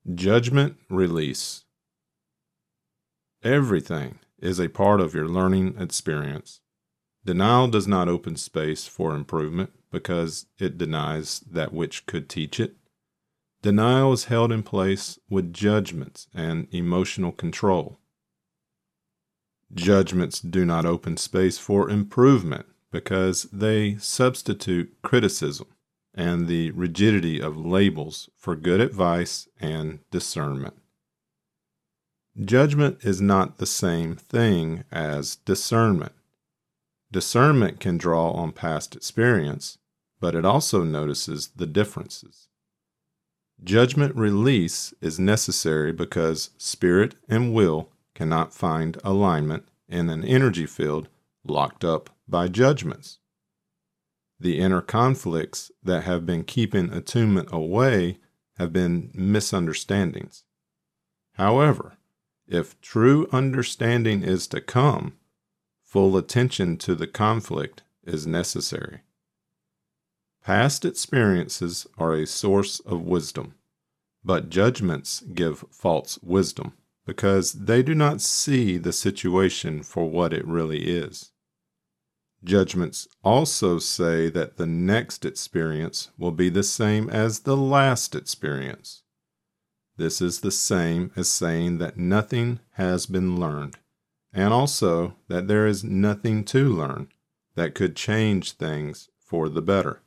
Judgment release. Everything is a part of your learning experience. Denial does not open space for improvement because it denies that which could teach it. Denial is held in place with judgments and emotional control. Judgments do not open space for improvement because they substitute criticism and the rigidity of labels for good advice and discernment. Judgment is not the same thing as discernment. Discernment can draw on past experience, but it also notices the differences. Judgment release is necessary because spirit and will cannot find alignment in an energy field locked up by judgments. The inner conflicts that have been keeping attunement away have been misunderstandings. However, if true understanding is to come, full attention to the conflict is necessary. Past experiences are a source of wisdom, but judgments give false wisdom because they do not see the situation for what it really is. Judgments also say that the next experience will be the same as the last experience. This is the same as saying that nothing has been learned, and also that there is nothing to learn that could change things for the better.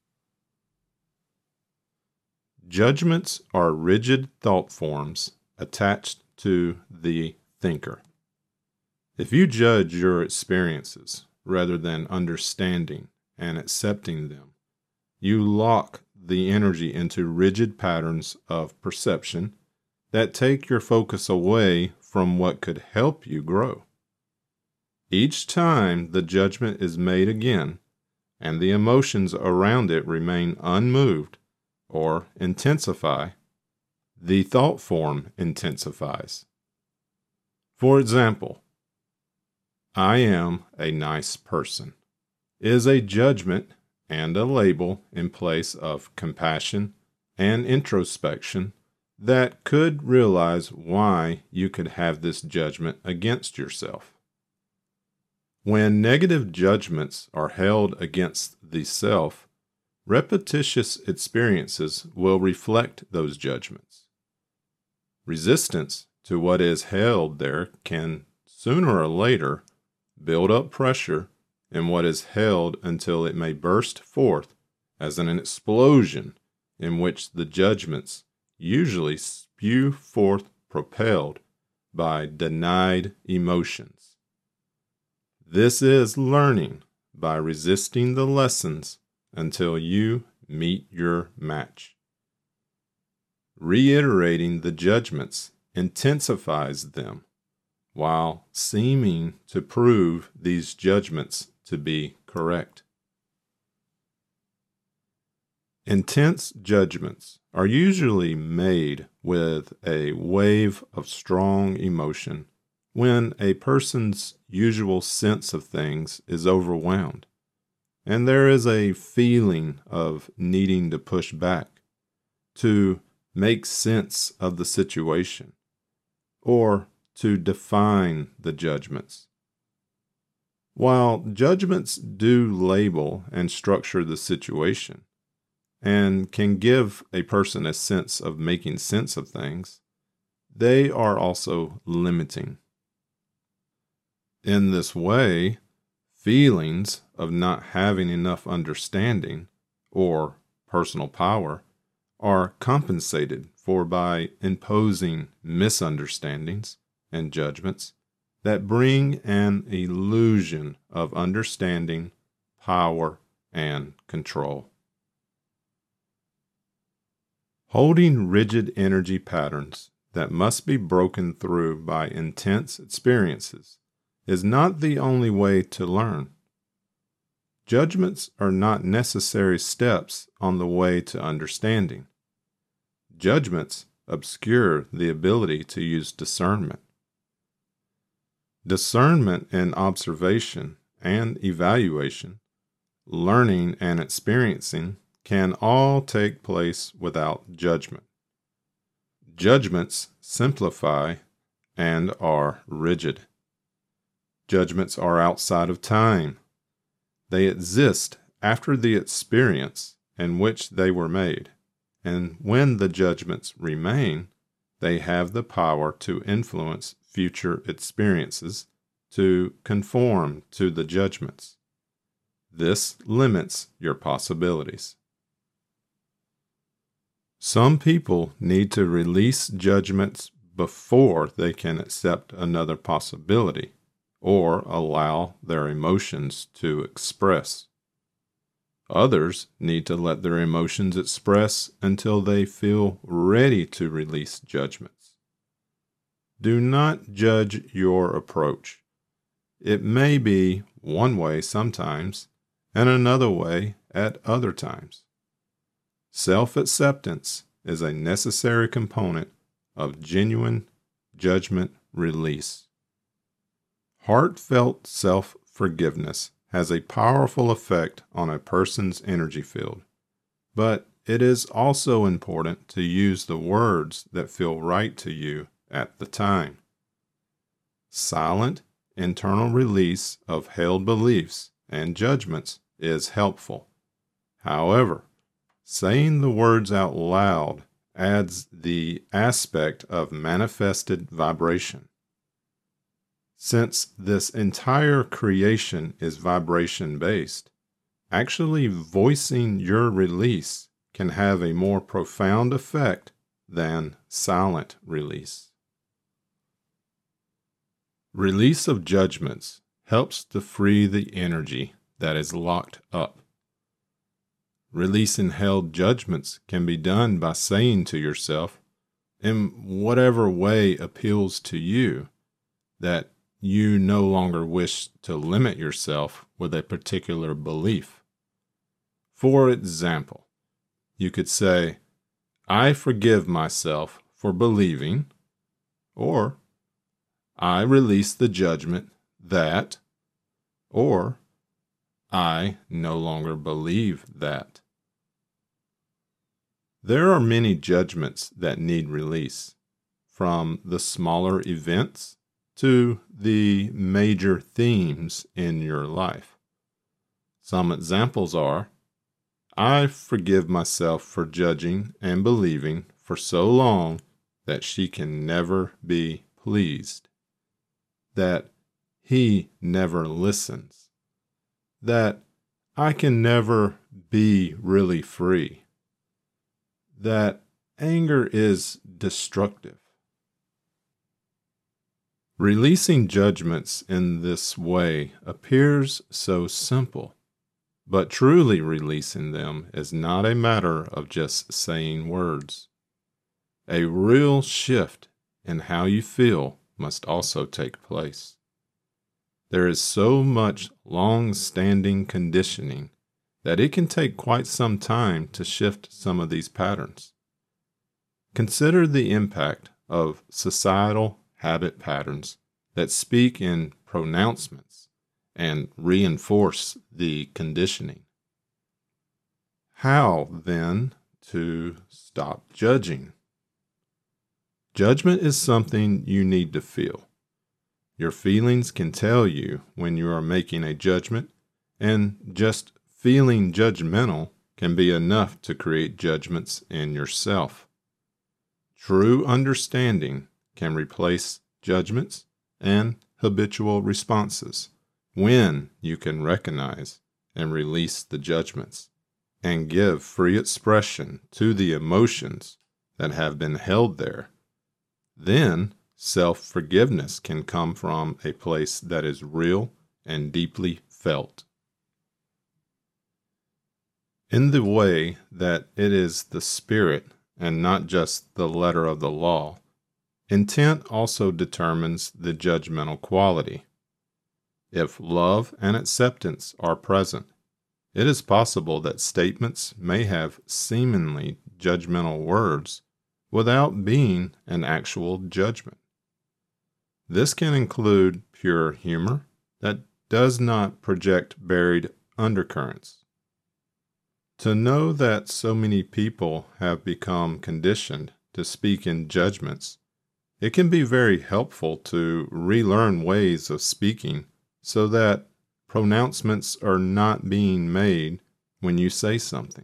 Judgments are rigid thought forms attached to the thinker. If you judge your experiences rather than understanding and accepting them, you lock the energy into rigid patterns of perception that take your focus away from what could help you grow. Each time the judgment is made again, and the emotions around it remain unmoved or intensify, the thought form intensifies. For example, I am a nice person is a judgment and a label in place of compassion and introspection that could realize why you could have this judgment against yourself. When negative judgments are held against the self, repetitious experiences will reflect those judgments. Resistance to what is held there can, sooner or later, build up pressure in what is held until it may burst forth as an explosion in which the judgments usually spew forth propelled by denied emotions. This is learning by resisting the lessons until you meet your match. Reiterating the judgments intensifies them, while seeming to prove these judgments to be correct. Intense judgments are usually made with a wave of strong emotion when a person's usual sense of things is overwhelmed, and there is a feeling of needing to push back, to make sense of the situation, or to define the judgments. While judgments do label and structure the situation, and can give a person a sense of making sense of things, they are also limiting. In this way, feelings of not having enough understanding or personal power are compensated for by imposing misunderstandings and judgments that bring an illusion of understanding, power, and control. Holding rigid energy patterns that must be broken through by intense experiences is not the only way to learn. Judgments are not necessary steps on the way to understanding. Judgments obscure the ability to use discernment. Discernment and observation and evaluation, learning and experiencing can all take place without judgment. Judgments simplify and are rigid. Judgments are outside of time. They exist after the experience in which they were made, and when the judgments remain, they have the power to influence future experiences to conform to the judgments. This limits your possibilities. Some people need to release judgments before they can accept another possibility or allow their emotions to express. Others need to let their emotions express until they feel ready to release judgments. Do not judge your approach. It may be one way sometimes and another way at other times. Self-acceptance is a necessary component of genuine judgment release. Heartfelt self-forgiveness has a powerful effect on a person's energy field, but it is also important to use the words that feel right to you at the time. Silent internal release of held beliefs and judgments is helpful. However, saying the words out loud adds the aspect of manifested vibration. Since this entire creation is vibration-based, actually voicing your release can have a more profound effect than silent release. Release of judgments helps to free the energy that is locked up. Releasing held judgments can be done by saying to yourself, in whatever way appeals to you, that you no longer wish to limit yourself with a particular belief. For example, you could say, I forgive myself for believing, or I release the judgment that, or I no longer believe that. There are many judgments that need release, from the smaller events to the major themes in your life. Some examples are, I forgive myself for judging and believing for so long that she can never be pleased, that he never listens, that I can never be really free, that anger is destructive. Releasing judgments in this way appears so simple, but truly releasing them is not a matter of just saying words. A real shift in how you feel must also take place. There is so much long-standing conditioning that it can take quite some time to shift some of these patterns. Consider the impact of societal habit patterns that speak in pronouncements and reinforce the conditioning. How, then, to stop judging? Judgment is something you need to feel. Your feelings can tell you when you are making a judgment, and just feeling judgmental can be enough to create judgments in yourself. True understanding can replace judgments and habitual responses when you can recognize and release the judgments and give free expression to the emotions that have been held there. Then self-forgiveness can come from a place that is real and deeply felt. In the way that it is the spirit and not just the letter of the law, intent also determines the judgmental quality. If love and acceptance are present, it is possible that statements may have seemingly judgmental words without being an actual judgment. This can include pure humor that does not project buried undercurrents. To know that so many people have become conditioned to speak in judgments, it can be very helpful to relearn ways of speaking so that pronouncements are not being made when you say something.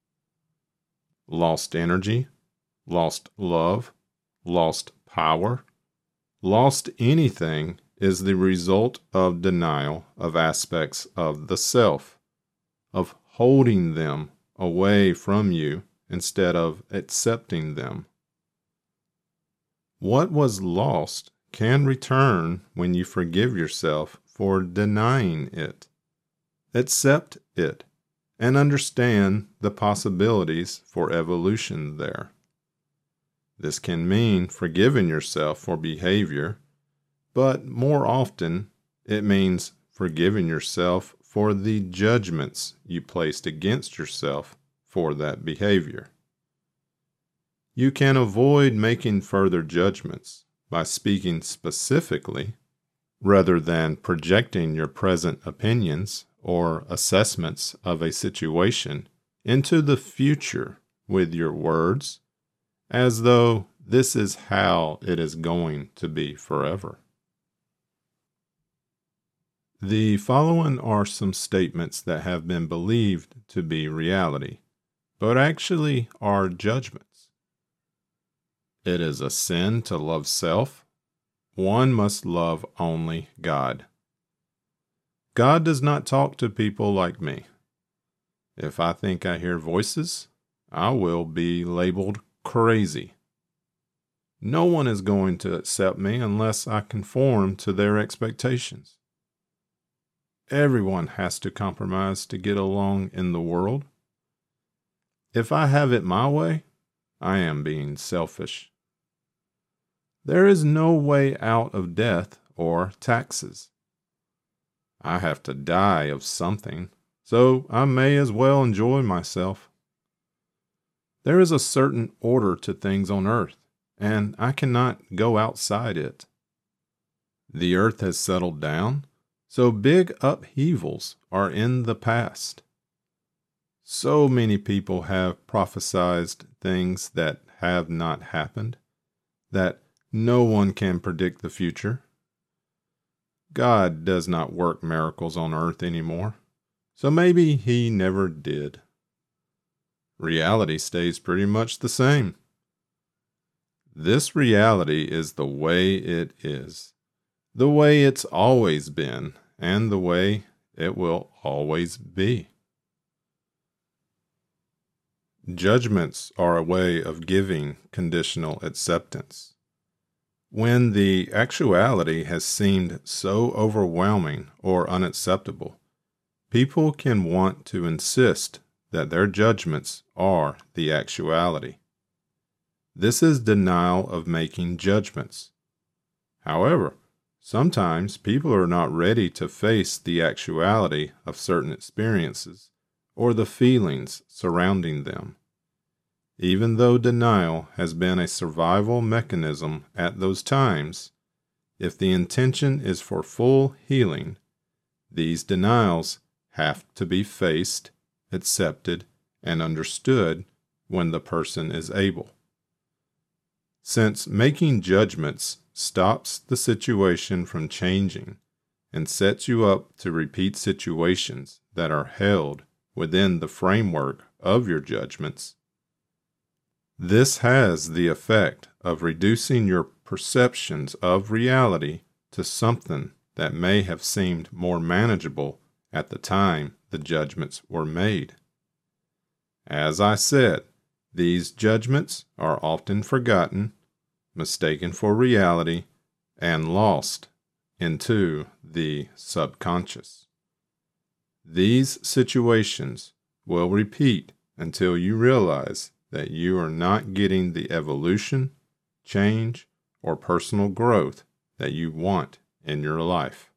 Lost energy, lost love, lost power, lost anything is the result of denial of aspects of the self, of holding them away from you instead of accepting them. What was lost can return when you forgive yourself for denying it. Accept it and understand the possibilities for evolution there. This can mean forgiving yourself for behavior, but more often it means forgiving yourself for the judgments you placed against yourself for that behavior. You can avoid making further judgments by speaking specifically rather than projecting your present opinions or assessments of a situation into the future with your words, as though this is how it is going to be forever. The following are some statements that have been believed to be reality, but actually are judgments. It is a sin to love self. One must love only God. God does not talk to people like me. If I think I hear voices, I will be labeled crazy. No one is going to accept me unless I conform to their expectations. Everyone has to compromise to get along in the world. If I have it my way, I am being selfish. There is no way out of death or taxes. I have to die of something, so I may as well enjoy myself. There is a certain order to things on earth, and I cannot go outside it. The earth has settled down, so big upheavals are in the past. So many people have prophesied things that have not happened, that no one can predict the future. God does not work miracles on earth anymore, so maybe he never did. Reality stays pretty much the same. This reality is the way it is, the way it's always been, and the way it will always be. Judgments are a way of giving conditional acceptance. When the actuality has seemed so overwhelming or unacceptable, people can want to insist that their judgments are the actuality. This is denial of making judgments. However, sometimes people are not ready to face the actuality of certain experiences or the feelings surrounding them. Even though denial has been a survival mechanism at those times, if the intention is for full healing, these denials have to be faced, accepted, and understood when the person is able. Since making judgments stops the situation from changing and sets you up to repeat situations that are held within the framework of your judgments, this has the effect of reducing your perceptions of reality to something that may have seemed more manageable at the time the judgments were made. As I said, these judgments are often forgotten, mistaken for reality, and lost into the subconscious. These situations will repeat until you realize that you are not getting the evolution, change, or personal growth that you want in your life.